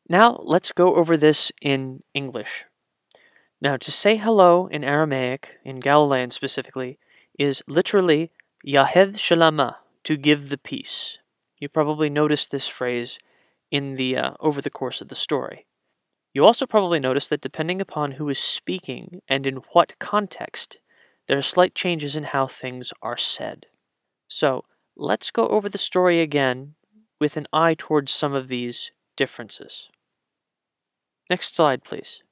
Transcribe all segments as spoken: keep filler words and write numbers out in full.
Now let's go over this in English. Now, to say hello in Aramaic, in Galilean specifically, is literally Yahed Shalama, to give the peace. You probably noticed this phrase in the uh, over the course of the story. You also probably noticed that depending upon who is speaking and in what context, there are slight changes in how things are said. So, let's go over the story again with an eye towards some of these differences. Next slide, please.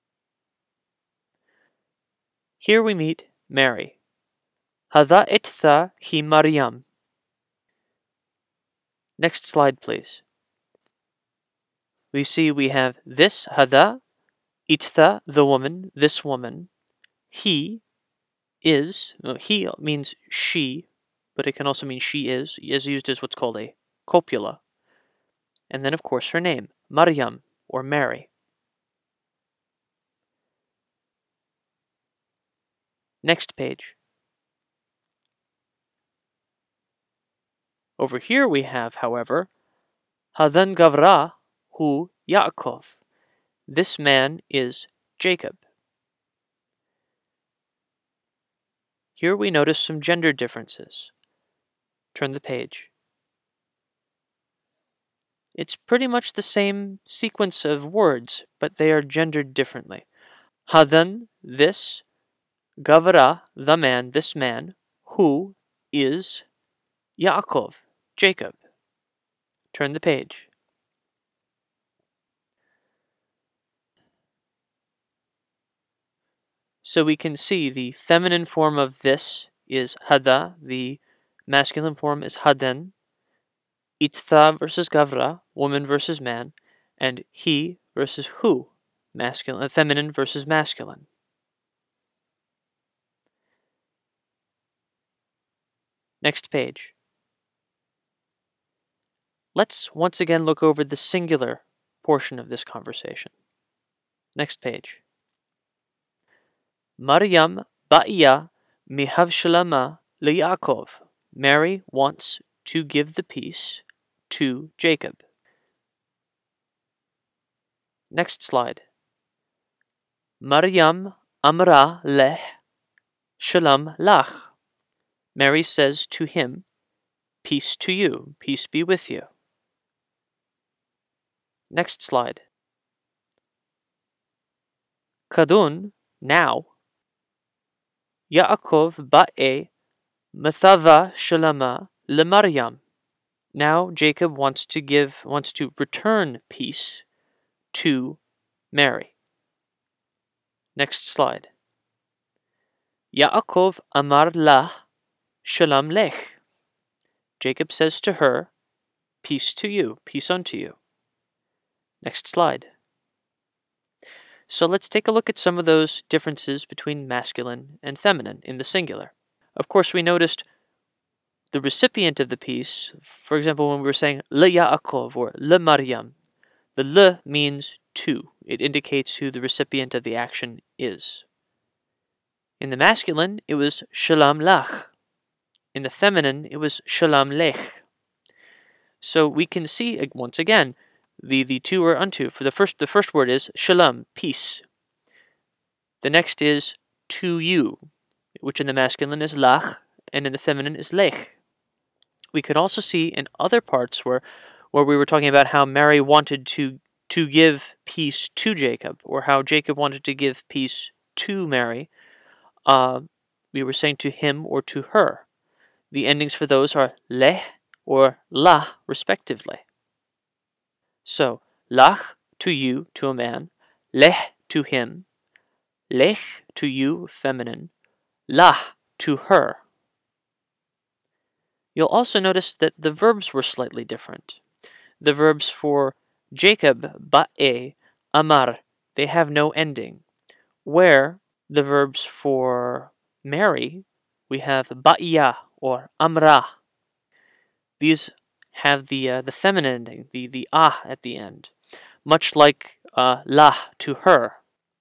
Here we meet Mary. Hada itha hi Maryam. Next slide, please. We see we have this hada, itha, the woman, this woman. He is, no, he means she, but it can also mean she is, is used as what's called a copula. And then, of course, her name, Maryam, or Mary. Next page. Over here we have, however, Hadan Gavra hu Yaakov. This man is Jacob. Here we notice some gender differences. Turn the page. It's pretty much the same sequence of words, but they are gendered differently. Hadan, this, Gavra, the man, this man, who is Yaakov, Jacob. Turn the page. So we can see the feminine form of this is Hada, the masculine form is Haden, Itha versus Gavra, woman versus man, and he versus who, masculine, feminine versus masculine. Next page. Let's once again look over the singular portion of this conversation. Next page. Maryam ba'iya mihavshalama liYaakov. Mary wants to give the peace to Jacob. Next slide. Maryam amra leh shalom lach. Mary says to him, peace to you, peace be with you. Next slide. Kadun, now. Yaakov ba'e mathava shalama leMaryam. Now Jacob wants to give, wants to return peace to Mary. Next slide. Yaakov amar lah shalom lech. Jacob says to her, peace to you, peace unto you. Next slide. So let's take a look at some of those differences between masculine and feminine in the singular. Of course, we noticed the recipient of the peace. For example, when we were saying le Yaakov or le Maryam, the le means to. It indicates who the recipient of the action is. In the masculine, it was shalom lach. In the feminine, it was shalom lech. So we can see once again the the two are unto. For the first, the first word is shalom, peace. The next is to you, which in the masculine is lach, and in the feminine is lech. We could also see in other parts where, where we were talking about how Mary wanted to to give peace to Jacob, or how Jacob wanted to give peace to Mary. Uh, we were saying to him or to her. The endings for those are leh or lah, respectively. So, lach, to you, to a man, leh, to him, lech, to you, feminine, lah, to her. You'll also notice that the verbs were slightly different. The verbs for Jacob, ba'e, amar, they have no ending, where the verbs for Mary, we have ba'iya or amra. These have the uh, the feminine ending, the, the ah at the end, much like uh, lah, to her.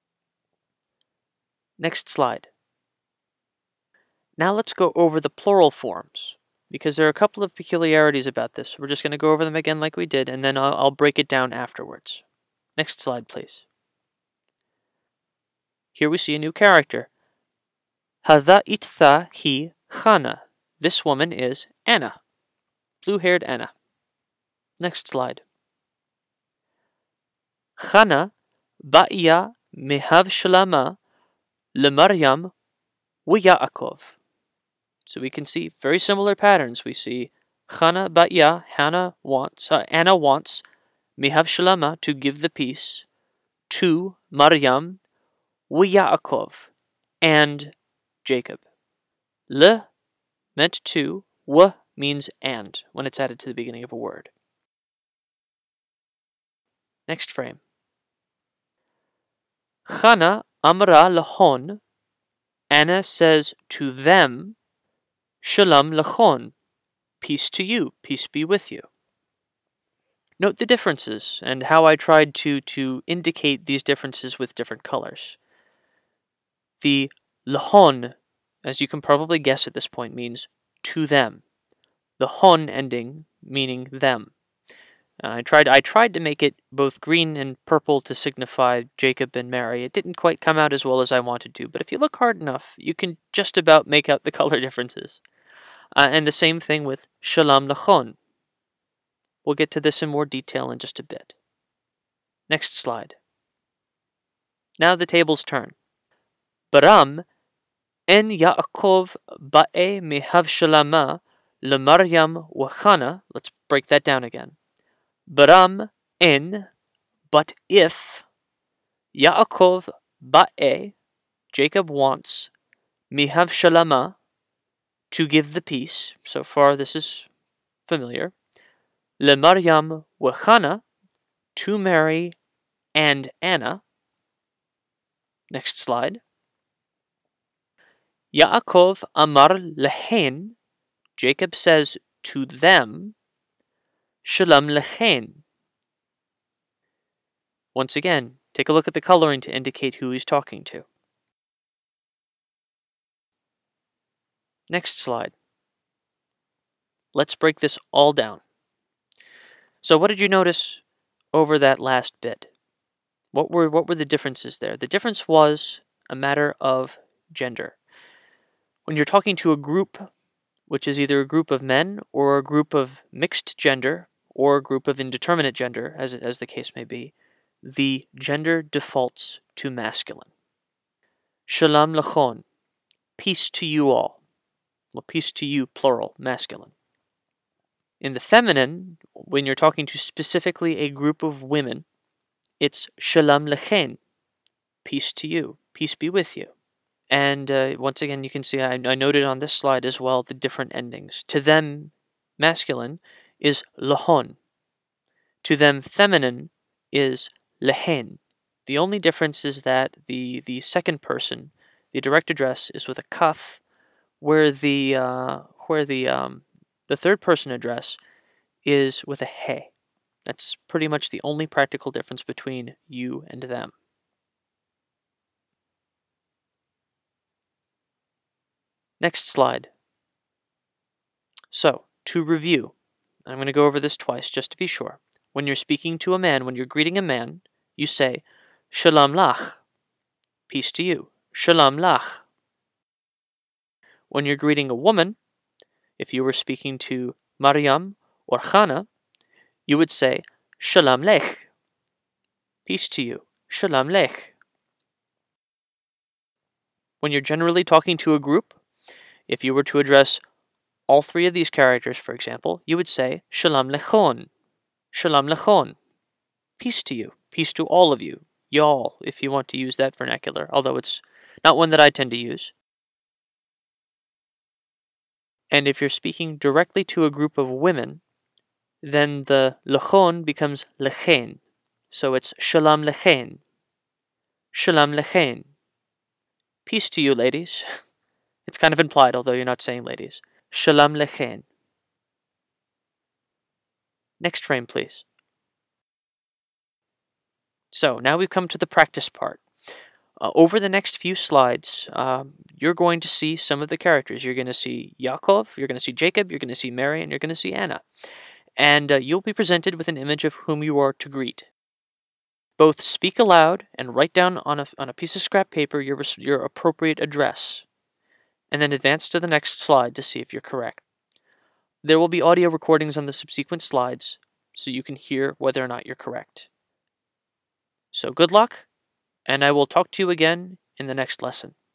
Next slide. Now let's go over the plural forms, because there are a couple of peculiarities about this. We're just going to go over them again like we did, and then I'll, I'll break it down afterwards. Next slide, please. Here we see a new character. Hadha itha hi Chana. This woman is Anna. Blue-haired Anna. Next slide. Chana ba'iya mehav shalama leMaryam uYaakov. So we can see very similar patterns. We see Chana ba'iya, Hannah wants, uh, Anna wants mehav shalama, to give the peace, to Maryam uYaakov, and Jacob. Le meant to, w means and when it's added to the beginning of a word. Next frame. Chana amra lachon. Anna says to them, Shalom lachon. Peace to you, peace be with you. Note the differences and how I tried to, to indicate these differences with different colors. The lachon, as you can probably guess at this point, means to them. The hon ending meaning them. Uh, I tried I tried to make it both green and purple to signify Jacob and Mary. It didn't quite come out as well as I wanted to, but if you look hard enough, you can just about make out the color differences. Uh, and the same thing with Shalom lachon. We'll get to this in more detail in just a bit. Next slide. Now the tables turn. Baram en Yaakov ba'e mehav shalama leMaryam uChana. Let's break that down again. Baram en, but if, Yaakov ba'e, Jacob wants, mehav shalama, to give the peace. So far this is familiar. leMaryam uChana, to Mary and Anna. Next slide. Yaakov amar lehen, Jacob says to them, Shalom lechen. Once again, take a look at the coloring to indicate who he's talking to. Next slide. Let's break this all down. So what did you notice over that last bit? What were what were the differences there? The difference was a matter of gender. When you're talking to a group, which is either a group of men or a group of mixed gender or a group of indeterminate gender, as, as the case may be, the gender defaults to masculine. Shalom lachon, peace to you all. Well, peace to you, plural, masculine. In the feminine, when you're talking to specifically a group of women, it's Shalom lechen, peace to you, peace be with you. And uh, once again, you can see I, I noted on this slide as well the different endings. To them, masculine is lachon. To them, feminine is lehen. The only difference is that the, the second person, the direct address, is with a kaf, where the uh, where the um, the third person address is with a he. That's pretty much the only practical difference between you and them. Next slide. So, to review, I'm going to go over this twice just to be sure. When you're speaking to a man, when you're greeting a man, you say, Shalom lach, peace to you, Shalom lach. When you're greeting a woman, if you were speaking to Maryam or Chana, you would say, Shalom lech, peace to you, Shalom lech. When you're generally talking to a group, if you were to address all three of these characters, for example, you would say, Shalom lechon, Shalom lechon, peace to you, peace to all of you, y'all, if you want to use that vernacular, although it's not one that I tend to use. And if you're speaking directly to a group of women, then the lechon becomes lechen, so it's Shalom lechen, Shalom lechen, peace to you, ladies. It's kind of implied, although you're not saying ladies. Shalom lechen. Next frame, please. So, now we've come to the practice part. Uh, over the next few slides, um, you're going to see some of the characters. You're going to see Yaakov, you're going to see Jacob, you're going to see Mary, and you're going to see Anna. And uh, you'll be presented with an image of whom you are to greet. Both speak aloud and write down on a, on a piece of scrap paper your, your appropriate address, and then advance to the next slide to see if you're correct. There will be audio recordings on the subsequent slides, so you can hear whether or not you're correct. So good luck, and I will talk to you again in the next lesson.